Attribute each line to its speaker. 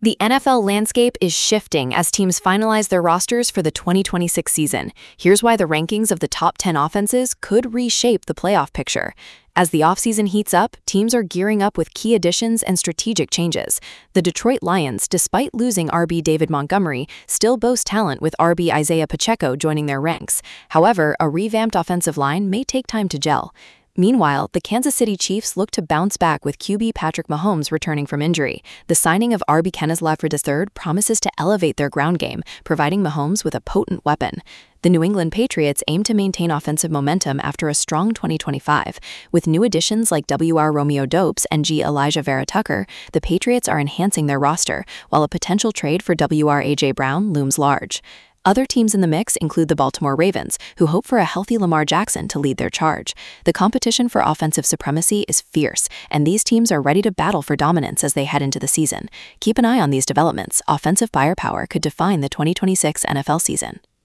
Speaker 1: The NFL landscape is shifting as teams finalize their rosters for the 2026 season. Here's why the rankings of the top 10 offenses could reshape the playoff picture. As the offseason heats up, teams are gearing up with key additions and strategic changes. The Detroit Lions, despite losing RB David Montgomery, still boast talent with RB Isaiah Pacheco joining their ranks. However, a revamped offensive line may take time to gel. Meanwhile, the Kansas City Chiefs look to bounce back with QB Patrick Mahomes returning from injury. The signing of RB Kenneth Walker III promises to elevate their ground game, providing Mahomes with a potent weapon. The New England Patriots aim to maintain offensive momentum after a strong 2025. With new additions like W.R. Romeo Doubs and G. Elijah Vera Tucker, the Patriots are enhancing their roster, while a potential trade for W.R. A.J. Brown looms large. Other teams in the mix include the Baltimore Ravens, who hope for a healthy Lamar Jackson to lead their charge. The competition for offensive supremacy is fierce, and these teams are ready to battle for dominance as they head into the season. Keep an eye on these developments. Offensive firepower could define the 2026 NFL season.